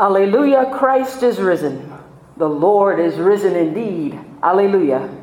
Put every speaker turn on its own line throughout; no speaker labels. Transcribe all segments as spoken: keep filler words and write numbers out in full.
Alleluia, Christ is risen. The Lord is risen indeed. Alleluia.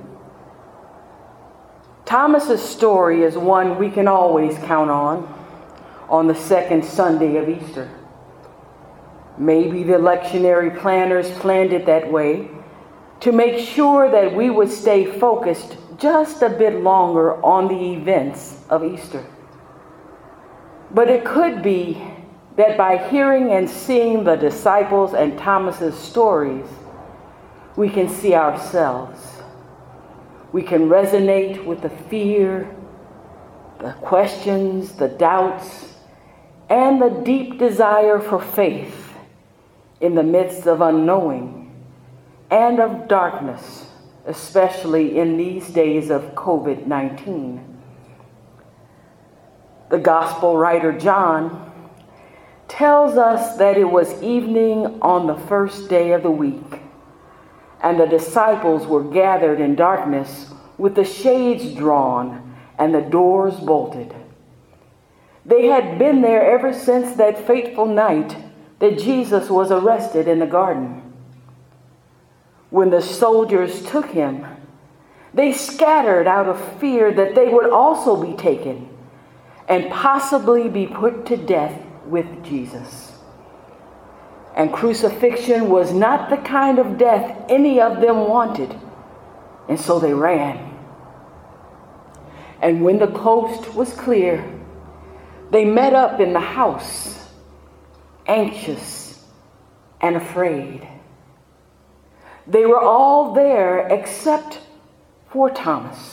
Thomas's story is one we can always count on, on the second Sunday of Easter. Maybe the lectionary planners planned it that way to make sure that we would stay focused just a bit longer on the events of Easter. But it could be that by hearing and seeing the disciples and Thomas's stories, we can see ourselves. We can resonate with the fear, the questions, the doubts, and the deep desire for faith in the midst of unknowing and of darkness, especially in these days of covid nineteen. The gospel writer John tells us that it was evening on the first day of the week, and the disciples were gathered in darkness with the shades drawn and the doors bolted. They had been there ever since that fateful night that Jesus was arrested in the garden. When the soldiers took him, they scattered out of fear that they would also be taken and possibly be put to death with Jesus. And crucifixion was not the kind of death any of them wanted, and so they ran. And when the coast was clear, they met up in the house, anxious and afraid. They were all there except for Thomas.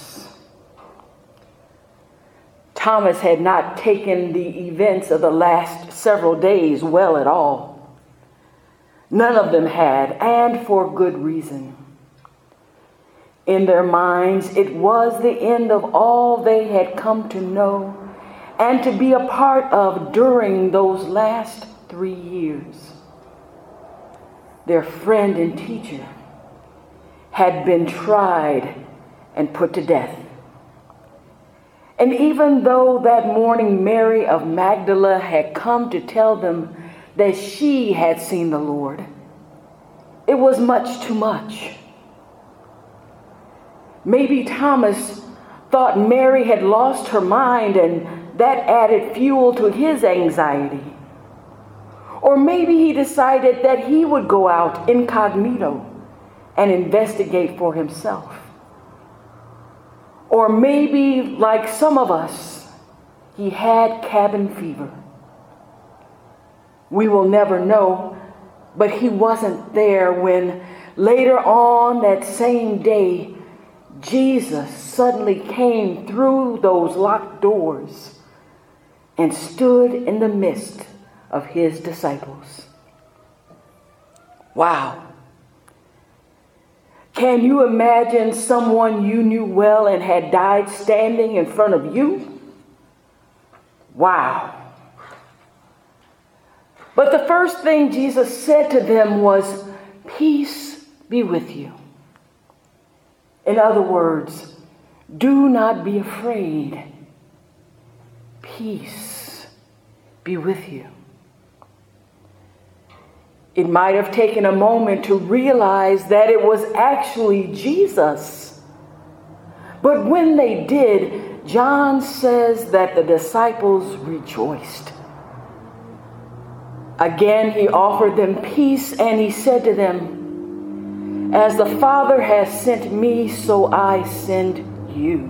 Thomas had not taken the events of the last several days well at all. None of them had, and for good reason. In their minds, it was the end of all they had come to know and to be a part of during those last three years. Their friend and teacher had been tried and put to death. And even though that morning Mary of Magdala had come to tell them that she had seen the Lord, it was much too much. Maybe Thomas thought Mary had lost her mind and that added fuel to his anxiety. Or maybe he decided that he would go out incognito and investigate for himself. Or maybe, like some of us, he had cabin fever. We will never know, but he wasn't there when later on that same day, Jesus suddenly came through those locked doors and stood in the midst of his disciples. Wow. Can you imagine someone you knew well and had died standing in front of you? Wow. But the first thing Jesus said to them was, "Peace be with you." In other words, do not be afraid. Peace be with you. It might have taken a moment to realize that it was actually Jesus. But when they did, John says that the disciples rejoiced. Again, he offered them peace, and he said to them, "As the Father has sent me, so I send you."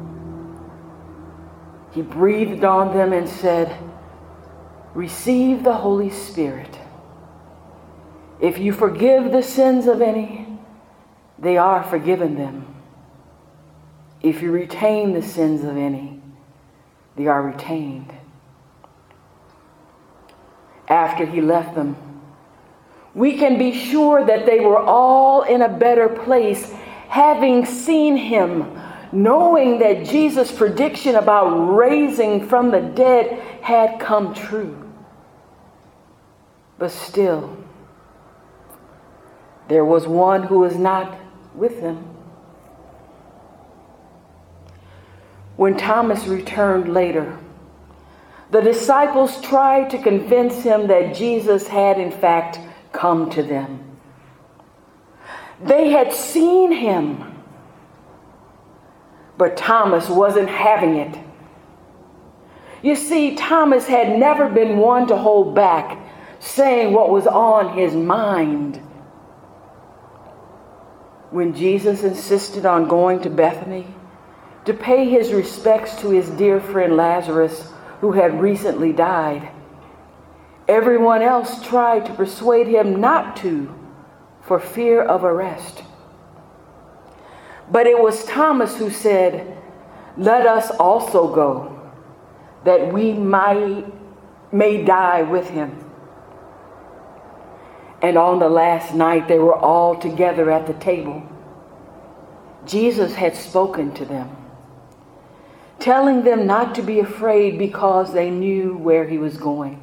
He breathed on them and said, "Receive the Holy Spirit. If you forgive the sins of any, they are forgiven them. If you retain the sins of any, they are retained." After he left them, we can be sure that they were all in a better place, having seen him, knowing that Jesus' prediction about raising from the dead had come true. But still, there was one who was not with him. When Thomas returned later, the disciples tried to convince him that Jesus had in fact come to them. They had seen him, but Thomas wasn't having it. You see, Thomas had never been one to hold back, saying what was on his mind. When Jesus insisted on going to Bethany to pay his respects to his dear friend Lazarus, who had recently died, everyone else tried to persuade him not to for fear of arrest. But it was Thomas who said, "Let us also go, that we might, may die with him." And on the last night, they were all together at the table. Jesus had spoken to them, telling them not to be afraid because they knew where he was going.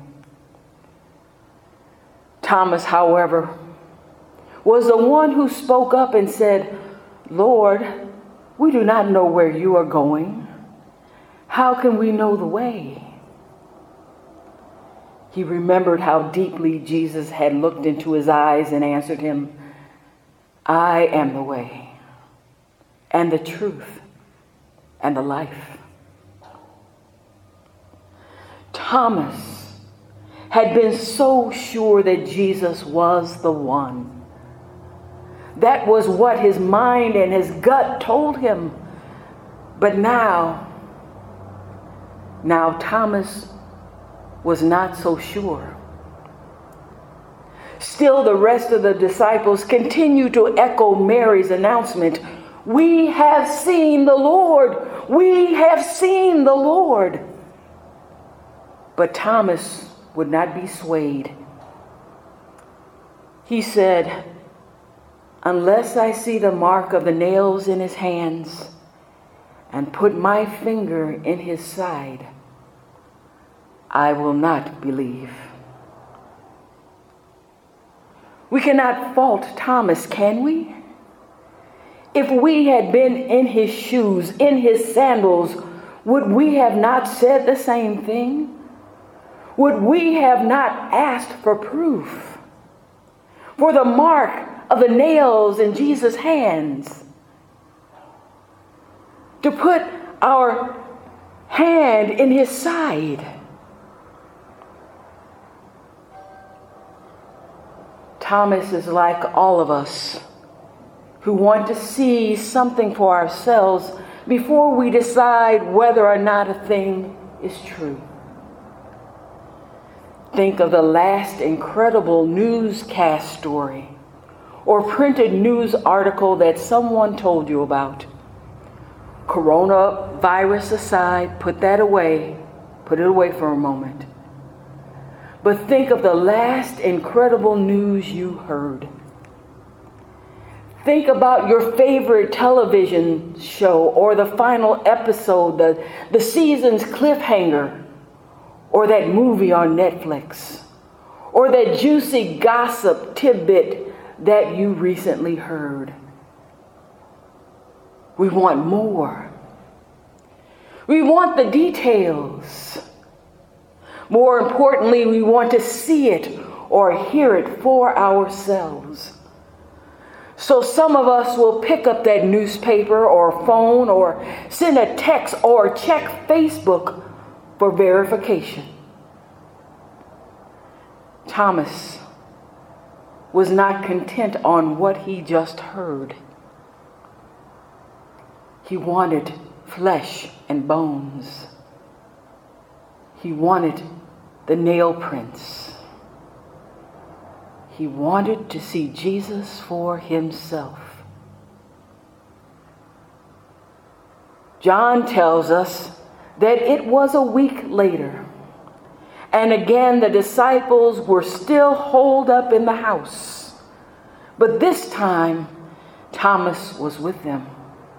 Thomas, however, was the one who spoke up and said, "Lord, we do not know where you are going. How can we know the way?" He remembered how deeply Jesus had looked into his eyes and answered him, "I am the way and the truth and the life." Thomas had been so sure that Jesus was the one. That was what his mind and his gut told him. But now, now Thomas was not so sure. Still, the rest of the disciples continued to echo Mary's announcement, "We have seen the Lord. We have seen the Lord." But Thomas would not be swayed. He said, "Unless I see the mark of the nails in his hands and put my finger in his side, I will not believe." We cannot fault Thomas, can we? If we had been in his shoes, in his sandals, would we have not said the same thing? Would we have not asked for proof, for the mark of the nails in Jesus' hands? To put our hand in his side? Thomas is like all of us who want to see something for ourselves before we decide whether or not a thing is true. Think of the last incredible newscast story or printed news article that someone told you about. Coronavirus aside, put that away, put it away for a moment. But think of the last incredible news you heard. Think about your favorite television show or the final episode, the, the season's cliffhanger, or that movie on Netflix, or that juicy gossip tidbit that you recently heard. We want more. We want the details. More importantly, we want to see it or hear it for ourselves. So some of us will pick up that newspaper or phone or send a text or check Facebook for verification. Thomas was not content on what he just heard. He wanted flesh and bones. He wanted the nail prints. He wanted to see Jesus for himself. John tells us that it was a week later, and again the disciples were still holed up in the house. But this time, Thomas was with them.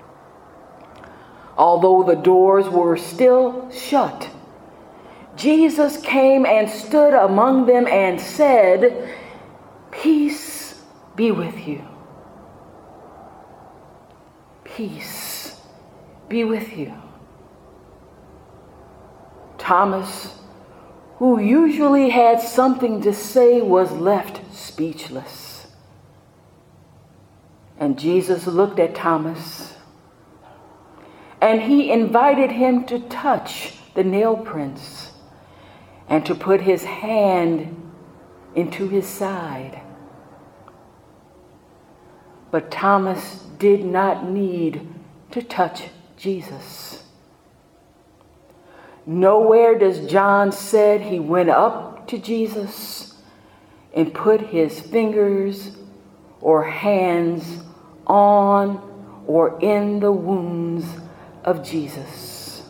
Although the doors were still shut, Jesus came and stood among them and said, "Peace be with you." Peace be with you. Thomas, who usually had something to say, was left speechless. And Jesus looked at Thomas, and he invited him to touch the nail prints and to put his hand into his side. But Thomas did not need to touch Jesus. Nowhere does John said he went up to Jesus and put his fingers or hands on or in the wounds of Jesus.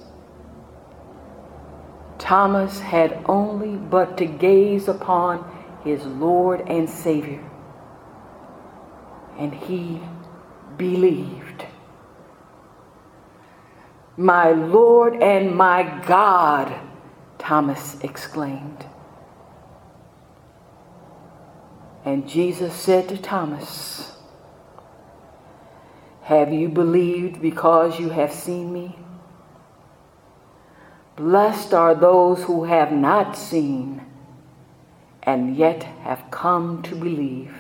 Thomas had only but to gaze upon his Lord and Savior, and he believed. "My Lord and my God," Thomas exclaimed. And Jesus said to Thomas, "Have you believed because you have seen me? Blessed are those who have not seen and yet have come to believe."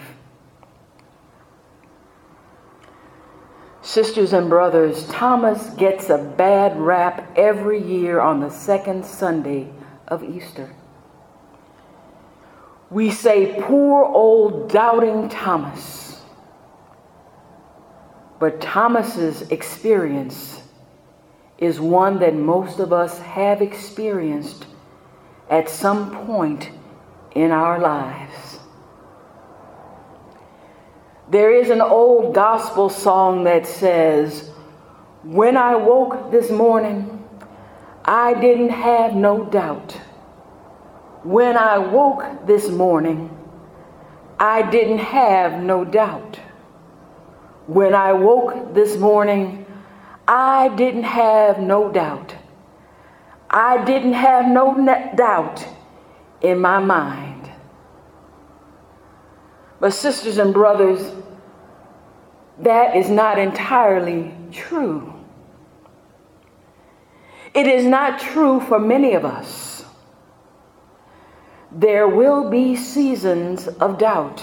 Sisters and brothers, Thomas gets a bad rap every year on the second Sunday of Easter. We say, "Poor old doubting Thomas." But Thomas's experience is one that most of us have experienced at some point in our lives. There is an old gospel song that says, "When I woke this morning, I didn't have no doubt. When I woke this morning, I didn't have no doubt. When I woke this morning, I didn't have no doubt. I didn't have no doubt in my mind." But sisters and brothers, that is not entirely true. It is not true for many of us. There will be seasons of doubt.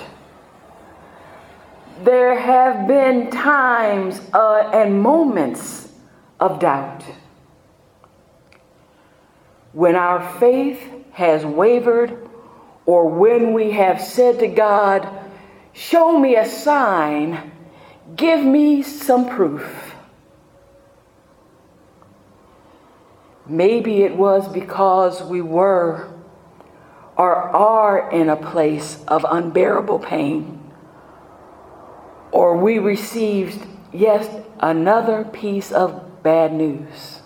There have been times uh, and moments of doubt when our faith has wavered, or when we have said to God, "Show me a sign, give me some proof." Maybe it was because we were or are in a place of unbearable pain, or we received yet another piece of bad news.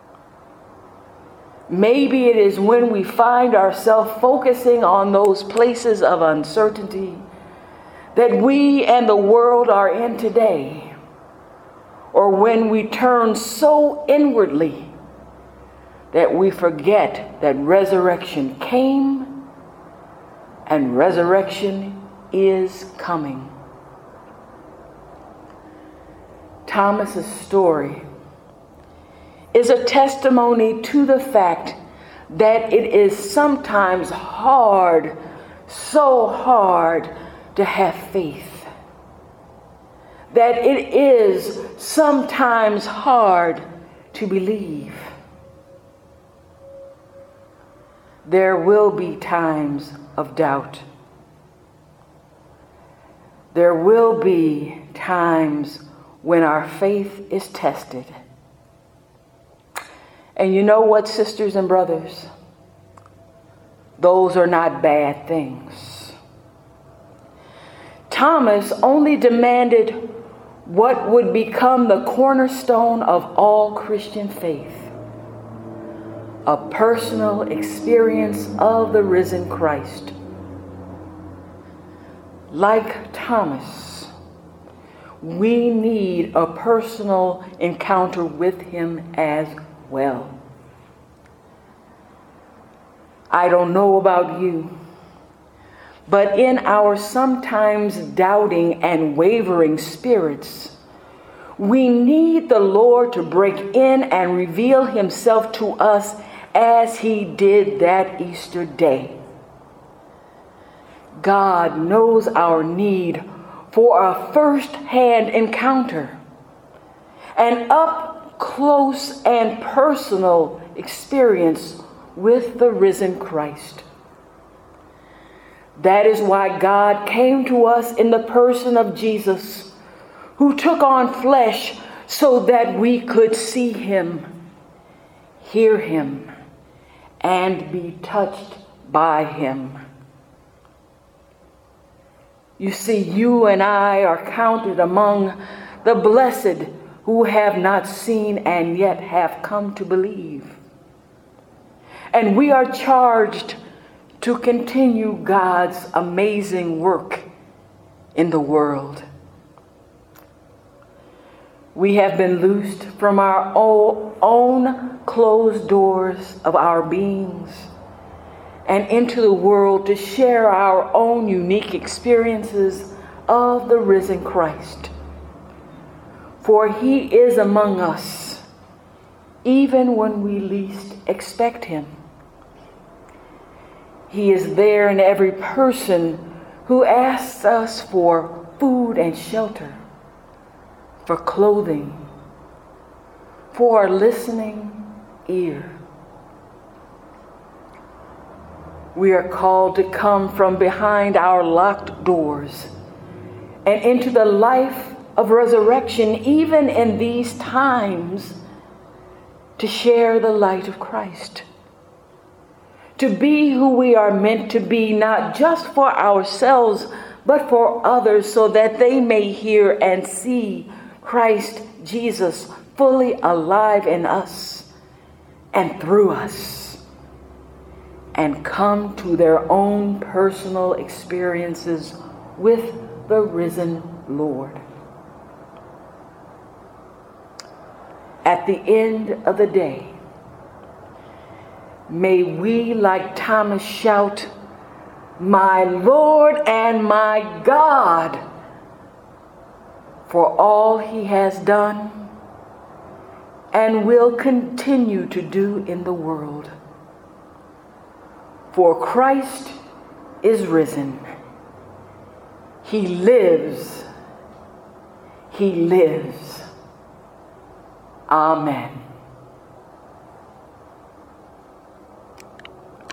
Maybe it is when we find ourselves focusing on those places of uncertainty that we and the world are in today, or when we turn so inwardly that we forget that resurrection came and resurrection is coming. Thomas's story is a testimony to the fact that it is sometimes hard, so hard to have faith. That it is sometimes hard to believe. There will be times of doubt. There will be times when our faith is tested. And you know what, sisters and brothers? Those are not bad things. Thomas only demanded what would become the cornerstone of all Christian faith: a personal experience of the risen Christ. Like Thomas, we need a personal encounter with him as well. I don't know about you, but in our sometimes doubting and wavering spirits, we need the Lord to break in and reveal himself to us as he did that Easter day. God knows our need for a first-hand encounter, an up-close and personal experience with the risen Christ. That is why God came to us in the person of Jesus, who took on flesh so that we could see him, hear him, and be touched by him. You see, you and I are counted among the blessed who have not seen and yet have come to believe. And we are charged to continue God's amazing work in the world. We have been loosed from our own closed doors of our beings and into the world to share our own unique experiences of the risen Christ. For he is among us, even when we least expect him. He is there in every person who asks us for food and shelter, for clothing, for a listening ear. We are called to come from behind our locked doors and into the life of resurrection, even in these times, to share the light of Christ. To be who we are meant to be, not just for ourselves, but for others, so that they may hear and see Christ Jesus fully alive in us and through us, and come to their own personal experiences with the risen Lord. At the end of the day, may we, like Thomas, shout, "My Lord and my God," for all he has done and will continue to do in the world. For Christ is risen. He lives. He lives. Amen.